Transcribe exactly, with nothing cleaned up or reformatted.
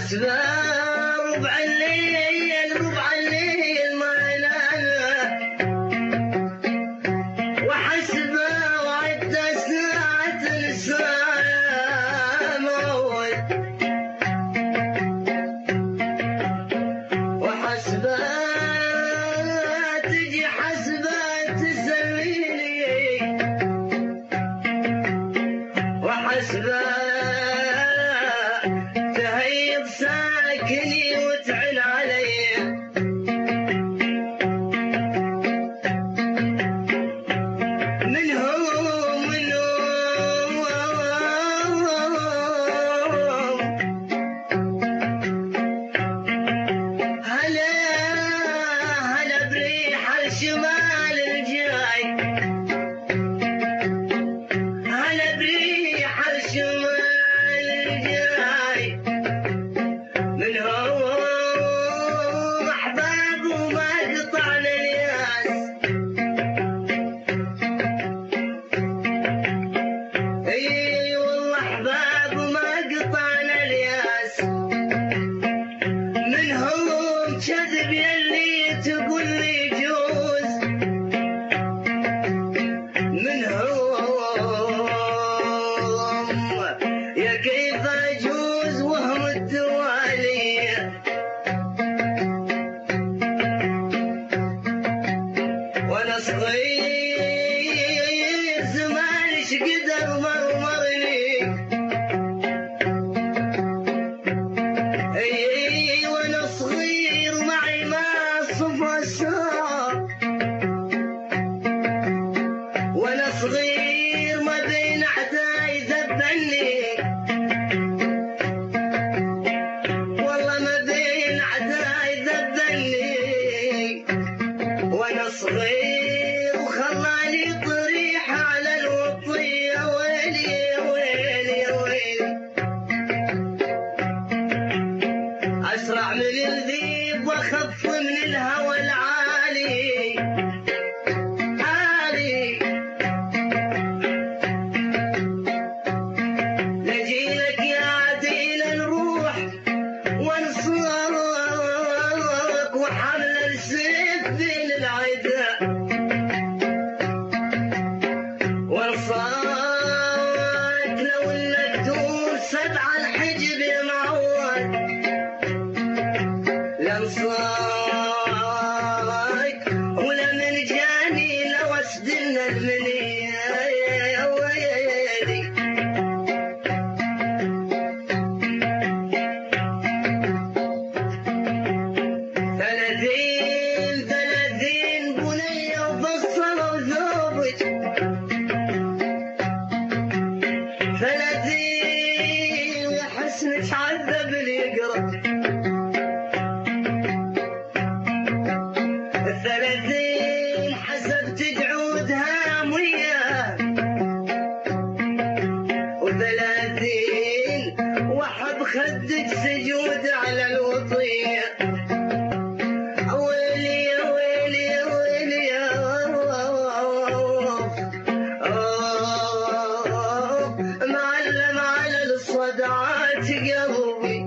وحسبه ربع الليل ربع الليل ما ينام، وحسبه وعد ساعة ساعة موت، وحسبه تجي حسبه تسميني، وحسبه تهيض ساكني وتعن علي، منهم منهم هلا هلا بريح الشمال الجاي، هلا بريح الشمال الجاي، منهم احباب وما قطعنا الياس، اي والله احباب وما قطعنا الياس، منهم كذب يلي تقول لي جوز، منهم يا كيف اجوز وهم الدوالي، وانا صغير زمان ايش قدر مرمرني، اي وانا صغير معي ما صفى الشهر، وانا صغير ما بين اعداي ذبني، والله ما بين اعداي ذبني، وانا صغير وخلاني طريح على الوطية، ويلي يا ويلي يا ويلي، اسرع من الذيب واخف من الهوى العالي عالي، نجيلك يا عديل نروح ونصرك، وحمل السيف بين العدا، ونصرك لو انك تدور سبع الحجب يا معود، لانصارك ولا من جاني لو اسدلنا المنيه يا ويلي، ثلاثين ثلاثين بنيه وبصروا ثوبك، ثلاثين يا حسنك عذب اللي يقرب، الثلاثين حسبت جعودها مية، وثلاثين وحب خدك سجود على الوطية، ويلي يا ويلي يا ويلي يا معلم على الصدعات قلبي،